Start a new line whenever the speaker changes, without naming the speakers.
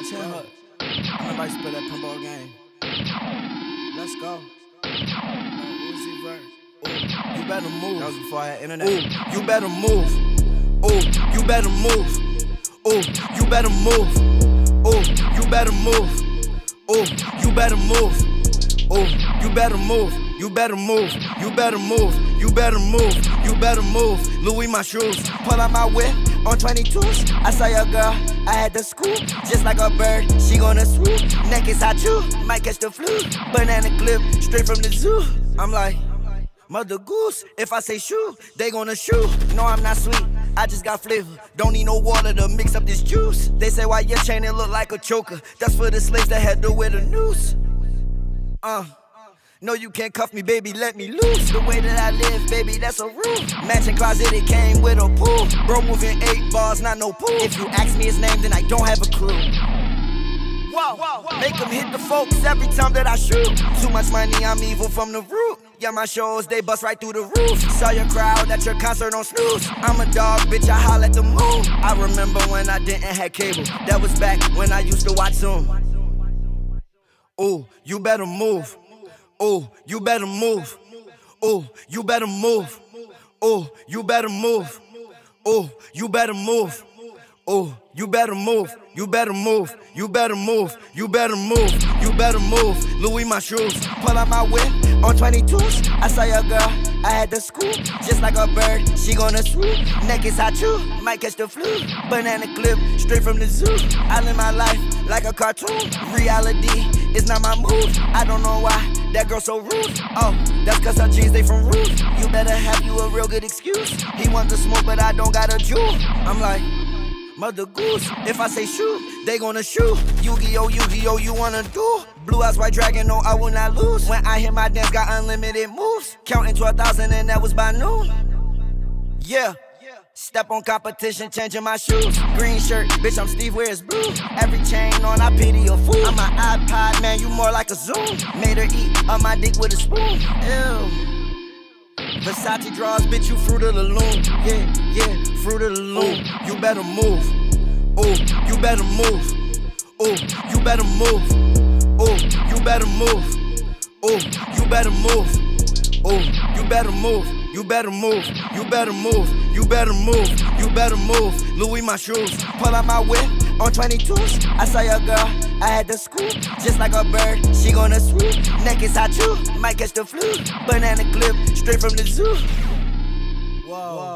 10 hook. Nobody spit that pinball game. Let's go. Uzi Vert. Ooh, you better move. That was before I had internet. Ooh, you better move. Ooh, you better move. Ooh, you better move. Ooh, you better move. Ooh, you better move. Ooh, you better move. You better move. You better move. You better move. You better move. Louis my shoes. Pull out my whip on 22s. I saw your girl. I had to scoop. Just like a bird, she gonna swoop. Neck is hot too. Might catch the flu. Banana clip straight from the zoo. I'm like, Mother Goose. If I say shoe, they gonna shoot. No, I'm not sweet. I just got flavor. Don't need no water to mix up this juice. They say why your chain it look like a choker. That's for the slaves that had to wear the noose. No, you can't cuff me, baby, let me loose. The way that I live, baby, that's a rule. Matching closet, it came with a pool. Bro moving 8 bars, not no pool. If you ask me his name, then I don't have a clue. Whoa. Make him hit the folks every time that I shoot. Too much money, I'm evil from the root. Yeah, my shows, they bust right through the roof. Saw your crowd at your concert on Snooze. I'm a dog, bitch, I holler at the moon. I remember when I didn't have cable. That was back when I used to watch Zoom. Ooh, you better move. Ooh, you better move. Ooh, you better move. Ooh, you better move. Ooh, you better move. Ooh, you better move. You better move. You better move. You better move. You better move. Louis my shoes. Pull out my whip on 22s. I saw your girl. I had to scoop. Just like a bird, she gonna swoop. Neck is hot too. Might catch the flu. Banana clip straight from the zoo. I live my life like a cartoon. Reality is not my move. I don't know why that girl so rude. Oh, that's cause her jeans they from Ruth. You better have you a real good excuse. He want the smoke but I don't got a jewel. I'm like, Mother Goose, if I say shoot, they gonna shoot. Yu-Gi-Oh, you wanna do? Blue eyes, white dragon, no, I will not lose. When I hit my dance, got unlimited moves. Counting 12,000 and that was by noon. Yeah. Step on competition, changing my shoes. Green shirt, bitch, I'm Steve, where's blue? Every chain on, I pity a fool. I'm an iPod, man, you more like a Zoom. Made her eat up my dick with a spoon. Ew. Versace draws, bitch, you Fruit of the Loom. Yeah, Fruit of the Loom. You better move. Ooh, you better move. Ooh, you better move. Ooh, you better move. Ooh, you better move. Ooh, you better move. You better move. You better move. You better move. You better move. Louis my shoes. Pull out my whip on 22s. I saw your girl. I had to scoop. Just like a bird, she gonna swoop. Neck is hot too. Might catch the flu. Banana clip straight from the zoo. Whoa.